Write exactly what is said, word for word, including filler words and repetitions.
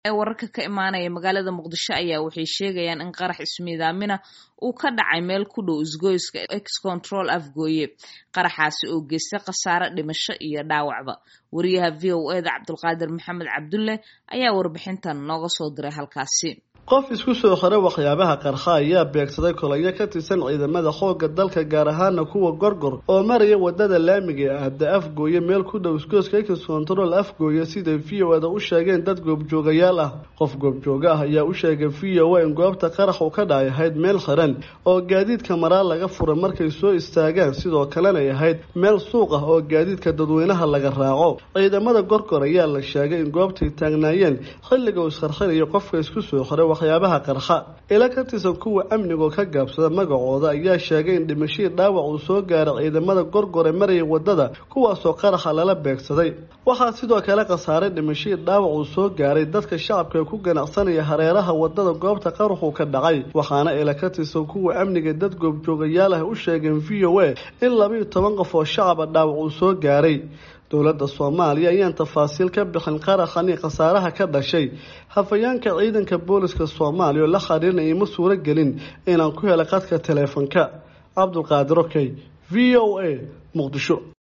ee wararka ka imaanaya magaalada Muqdisho ayaa waxay sheegayaan in qarax ismiidaamina uu ka dhacay meel ku dhow isgoyska X Control Afgooye qaraxaasi oo geystay khasaare dhimasho iyo dhaawacba wariyaha V O A da Cabdulqaadir Maxamed Cabdulle ayaa warbixintan nooga soo diray halkaasi qof isku soo xaray waxyaabaha qarxa ayaa beegsaday kolayo ka tirsan ciidamada xoogga dalka gaar ahaan kuwa gorgor oo maraya wadada laamiga ah da Afgooye meel ku dhow isgoyska X Control Afgooye sida V O A da u sheegeen dad goobjoogayaal ah qof goobjooga ah ayaa u sheegay V O A in goobta qarax uu ka dhacay ahayd meel xiran oo gaadiidka maraa laga furay markay soo istaagaan sidoo kalena ay ahayd meel suuq ah oo gaadiidka dadweynaha laga raaco ciidamada gorgor ayaa la sheegay in goobtay taagnaayeen xilliga uu sarxinayo qofka isku soo xaray waxyaabaha qarxa ila ka tirsan kuwa amniga ka gaabsada magacooda ayaa sheegay in dhimashii dhaawac uu soo gaaray ciidamada gorgor ee maraya wadada kuwaas oo qaraxa lala beegsaday waxa sidoo kale qasaaray dhimashii dhaawac uu soo gaaray dadka shacabka ku ganacsanaya hareeraha wadada goobta qaraxu ka dhacay waxaana ila ka tirsan kuwa amniga dad goobjoogayaal ah u sheegeen V O A in laba iyo toban qof oo shacab dhaawac uu soo gaaray dowladda Soomaaliya ayaan tafaasiil ka bixin qaraxani khasaaraha ka dhashay hafayaanka ciidanka booliska Soomaaliya la xariirinay ma suura gelin inaan ku helo qadka teleefanka Cabdulqaadir Okay V O A Muqdisho.